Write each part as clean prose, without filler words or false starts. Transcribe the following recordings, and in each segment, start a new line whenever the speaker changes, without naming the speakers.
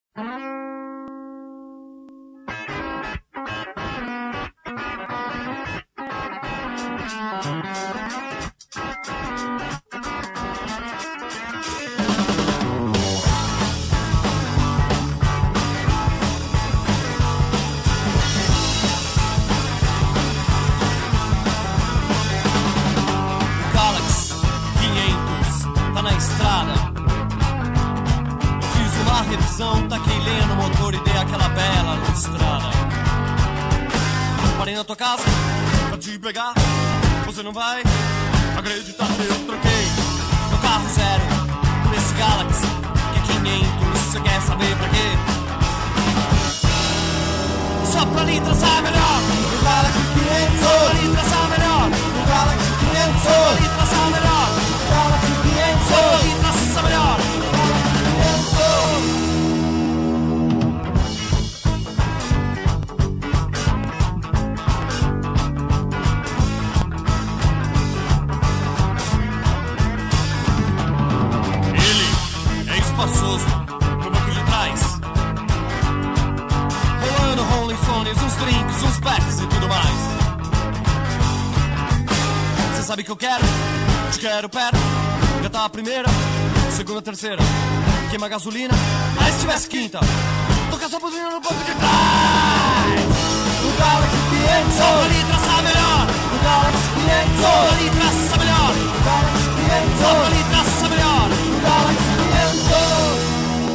Taquei lenha no motor e dei aquela bela lustrada. Parei na tua casa pra te pegar. Você não vai acreditar, eu troquei meu carro zero por esse Galaxy que é 500. Você quer saber pra quê? Só pra lhe traçar melhor o Galaxy 500. Só pra lhe traçar melhor o Galaxy 500. Só pra lhe traçar melhor o Galaxy 500. Só pra lhe traçar melhor o Galaxy 500. Espaçoso, no banco de trás, rolando Rolling Stones, uns drinks, uns packs e tudo mais. Cê sabe que eu quero, te quero perto, engatar a primeira, segunda, terceira, queima a gasolina, mas se tivesse quinta, toca essa buzina no banco de trás. O Galaxy 500, só pra lhe traçar melhor. O Galaxy 500, só pra lhe traçar melhor. O Galaxy 500, só pra lhe traçar melhor. O Galaxy 500.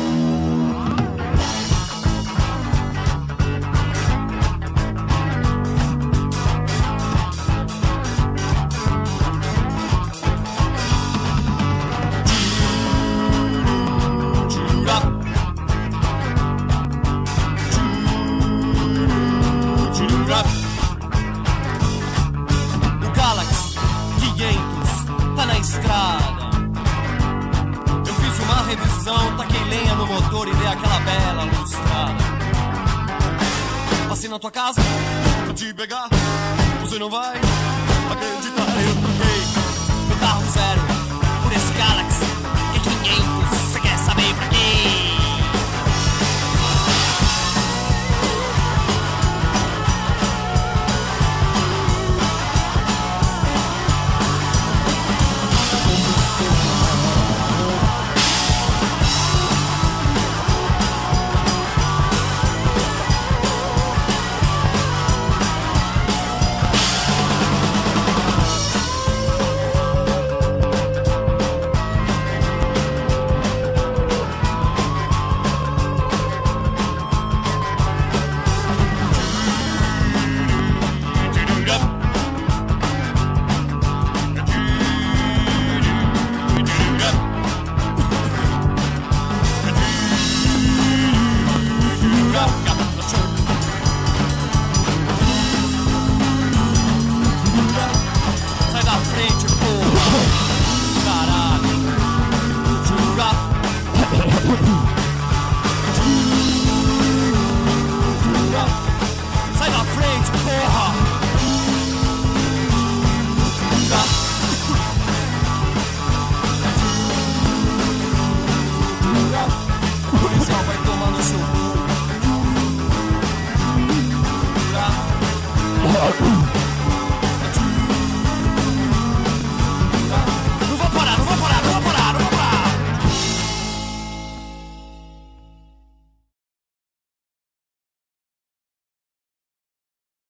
O Galaxy 500 tá na estrada. Eu fiz uma revisão, taquei lenha no motor e dei aquela bela lustrada. Passei na tua casa pra te pegar. Você não vai acreditar, eu troquei meu carro zero por esse Galaxy